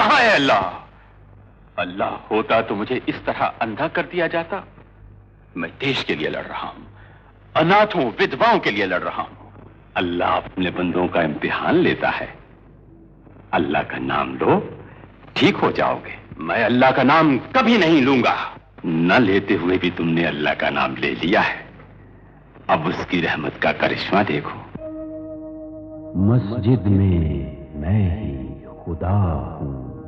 कहाँ है अल्लाह? अल्लाह होता तो मुझे इस तरह अंधा कर दिया जाता। मैं देश के लिए लड़ रहा हूं, अनाथों विधवाओं के लिए लड़ रहा हूं। अल्लाह अपने बंदों का इम्तिहान लेता है। अल्लाह का नाम लो, ठीक हो जाओगे। मैं अल्लाह का नाम कभी नहीं लूंगा। न लेते हुए भी तुमने अल्लाह का नाम ले लिया है। अब उसकी रहमत का करिश्मा देखो। मस्जिद में मैं ही खुदा हूं,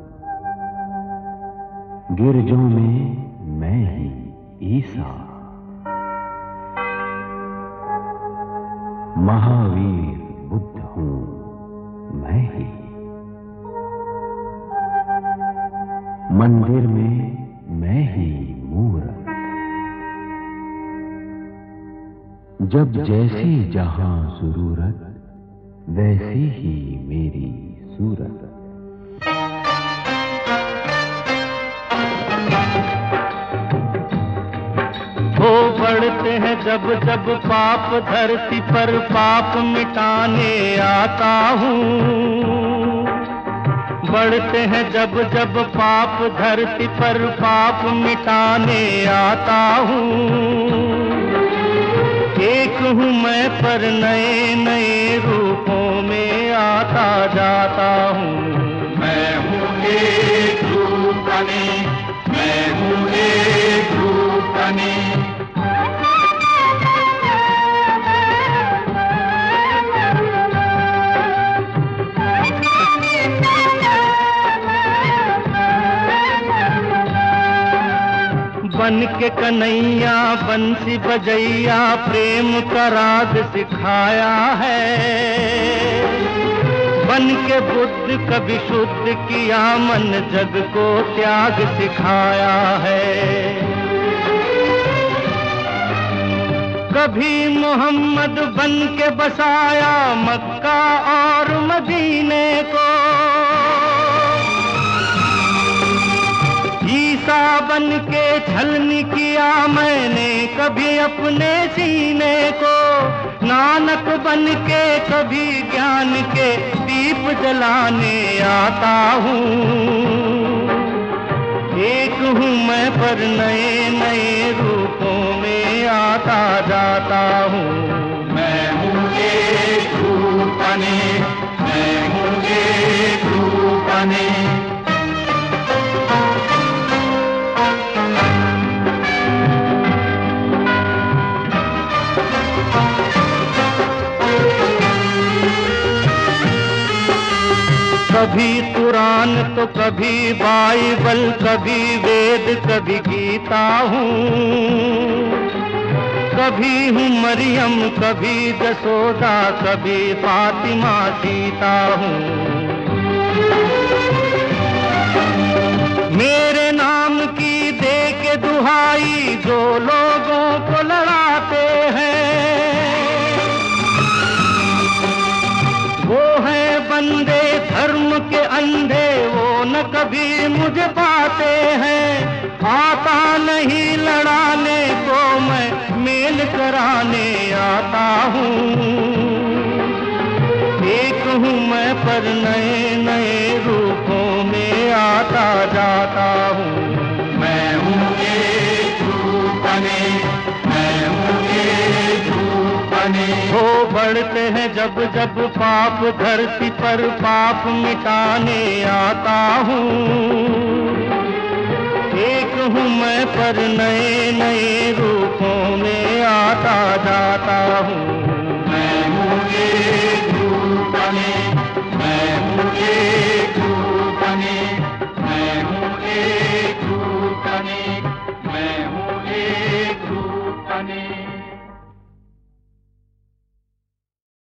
गिरजों में मैं ही ईसा, महावीर बुद्ध हूं मैं ही, मंदिर में मैं ही मूरत। जब जैसी जहां जरूरत, वैसी ही मेरी सूरत। हो बढ़ते हैं जब जब पाप धरती पर, पाप मिटाने आता हूँ। बढ़ते हैं जब जब पाप धरती पर, पाप मिटाने आता हूँ। एक हूँ मैं पर नए नए रूपों में आता जाता हूँ। मैं हूँ एक रूपनी, मैं हूँ एक रूपनी। बन के कन्हैया बंसी बजैया, प्रेम का राग सिखाया है। बन के बुद्ध कभी शुद्ध किया मन, जग को त्याग सिखाया है। कभी मोहम्मद बन के बसाया मक्का और मदीने को। ईसा बन के छलनी किया मैंने कभी अपने सीने को। नानक बन के कभी ज्ञान के दीप जलाने आता हूँ। एक हूँ मैं पर नए नए रूपों में आता जाता हूँ। मैं हूँ एक रूपनी, मैं हूँ एक रूपनी। कभी कुरान तो कभी बाइबल, कभी वेद कभी गीता हूँ। कभी हूँ मरियम कभी जसोदा, कभी फातिमा सीता हूँ। मेरे नाम की दे के दुहाई जो लोगों को लड़ाते हैं, वो है बंदे धर्म के अंधे, वो न कभी मुझे पाते हैं। आता नहीं लड़ाने को मैं मेल कराने आता हूँ। एक हूँ मैं पर नए नए रूपों में आता जाता हूँ। मैं हूँ एक रूपनी, मैं हूँ एक रूपनी। हो बढ़ते हैं जब जब पाप धरती पर, पाप मिटाने आता हूँ। एक हूँ मैं पर नए नए रूपों में आता जाता हूँ।